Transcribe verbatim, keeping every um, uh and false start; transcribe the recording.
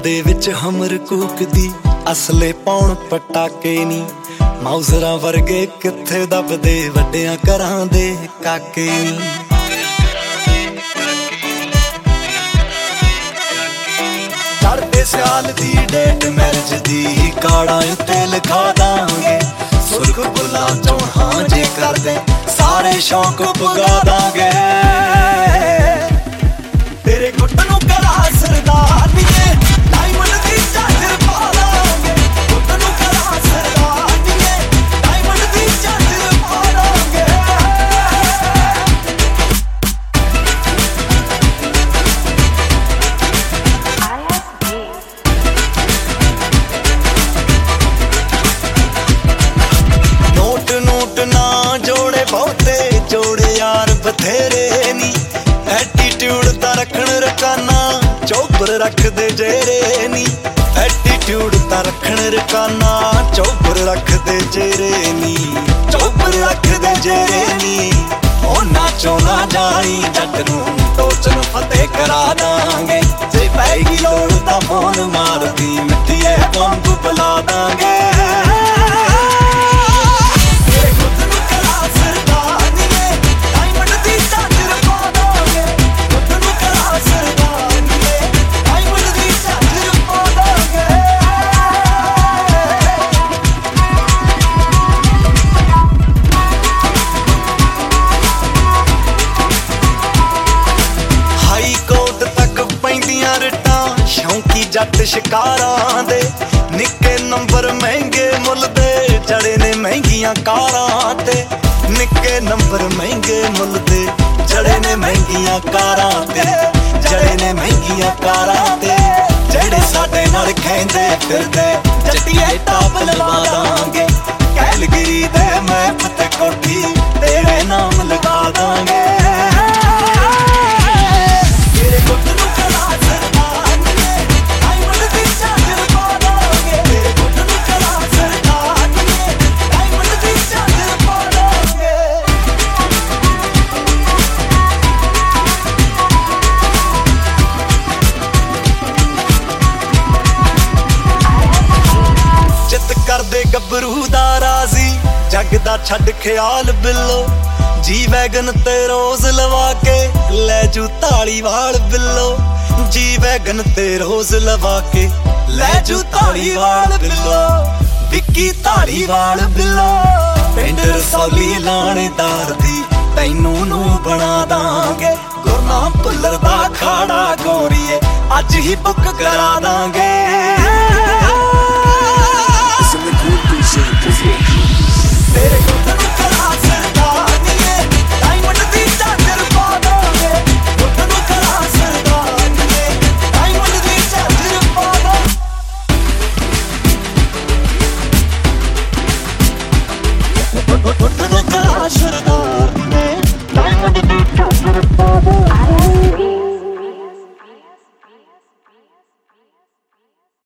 ਦੇ ਵਿੱਚ ਹਮਰ ਕੂਕਦੀ ਅਸਲੇ ਪਾਉਣ ਪਟਾਕੇ ਨੀ ਮਾਊਜ਼ਰਾਂ ਵਰਗੇ ਕਿੱਥੇ ਦੱਬਦੇ ਵੱਡਿਆਂ ਘਰਾਂ ਦੇ ਕਾਕੇ ਨੀ ਚੜ੍ਹਦੇ ਸਿਆਲ ਦੀ ਡੇਟ ਮੈਰਿਜ ਦੀ ਕਾਰਡਾਂ ਉੱਤੇ ਲਿਖਾ ਦਾਂਗੇ ਸੁਰਖ ਬੁੱਲਾਂ ਚੋਂ ਹਾਂ ਜੇ ਕਰਦੇ ਸਾਰੇ ਸ਼ੌਕ ਪੁਗਾ ਦਾਂਗੇ ਤੇਰੇ ਗੁੱਟ ਨੂੰ ਕਰਾ ਸਰਦਾਰੀਏ ਡਾਇਮੰਡ ਦੀ ਚਾਦਰ ਪਾ ਲਾਂਗੇ ਗੁੱਟ ਨੂੰ ਕਰਾ ਸਰਦਾਰੀਏ ਡਾਇਮੰਡ ਦੀ ਚਾਦਰ ਪਾ ਲਾਂਗੇ ਨੋਟ ਨੋਟ ਨਾ ਜੋੜੇ ਬਹੁਤੇ ਜੋੜੇ ਯਾਰ ਬਥੇਰੇ ਨੀ ਐਟੀਟਿਊਡ ਤਾਂ ਰੱਖਣ ਰਕਾਨਾ ਚੌਬਰ ਰੱਖਦੇ ਜੇਰੇ ਨੀ ਐਟੀਟਿਊਡ ਤਾਂ ਰੱਖਣ ਰਕਾਨਾ ਚੌਬਰ ਰੱਖਦੇ ਜੇਰੇ ਨੀ ਚੌਬਰ ਰੱਖਦੇ ਜੇਰੇ ਨੀ ਉਹਨਾਂ ਚੋਂ ਨਾ ਜਾਈ ਜੱਟ ਨੂੰ ਟੋਚਨ ਫਤਿਹ ਕਰਾ ਦਾਂਗੇ ਜੇ ਪੈਗੀ ਲੋੜ ਤਾਂ ਫੋਨ ਮਾਰਦੀ ਮਿੱਠੀਏ ਬੰਬ ਬੁਲਾ ਦਾਂਗੇ ਸ਼ੌਂਕੀ ਜੱਟ ਸ਼ਿਕਾਰਾਂ ਦੇ ਨਿੱਕੇ ਨੰਬਰ ਮਹਿੰਗੇ ਮੁੱਲ ਦੇ ਜੜੇ ਨੇ ਮਹਿੰਗੀਆਂ ਕਾਰਾਂ ਤੇ ਨਿੱਕੇ ਨੰਬਰ ਮਹਿੰਗੇ ਮੁੱਲ ਦੇ ਜੜੇ ਨੇ ਮਹਿੰਗੀਆਂ ਕਾਰਾਂ ਤੇ ਜੜੇ ਨੇ ਮਹਿੰਗੀਆਂ ਕਾਰਾਂ ਤੇ ਜਿਹੜੇ ਸਾਡੇ ਨਾਲ ਖੈਂਦੇ ਫਿਰਦੇ ਜੱਟੀਏ ਟਾਪ ਲਵਾ ਦਾਂਗੇ ਕੈਲਗਰੀ ਦੇ ਮੈਪ ਤੇ ਕੋਠੀ ਤੇਰੇ ਨਾਮ ਲਗਾ ਦਾਂਗੇ ਤੇਰੇ ਗੁੱਟ ਨੂੰ ਕਰਾ ਕਰਦੇ ਗੱਭਰੂ ਦਾ ਰਾਜ਼ੀ ਜੱਗ ਦਾ ਛੱਡ ਖਿਆਲ ਬਿੱਲੋ ਜੀ ਵੈਗਨ ਤੇ ਰੋਜ਼ ਲਵਾ ਕੇ ਲੈ ਜੂ ਧਾਲੀਵਾਲ ਬਿੱਲੋ ਜੀ ਵੈਗਨ ਤੇ ਰੋਜ਼ ਲਵਾ ਕੇ ਲੈ ਜੂ ਧਾਲੀਵਾਲ ਬਿੱਲੋ ਵਿੱਕੀ ਧਾਲੀਵਾਲ ਬਿੱਲੋ ਪਿੰਡ ਰਸੌਲੀ ਲਾਣੇਦਾਰ ਦੀ ਤੈਨੂੰ ਨੂੰ ਬਣਾ ਦਾਂਗੇ ਗੁਰਨਾਮ ਭੁੱਲਰ ਦਾ ਖਾੜਾ ਗੋਰੀਏ ਅੱਜ ਹੀ ਬੁੱਕ ਕਰਾ ਦਾਂਗੇ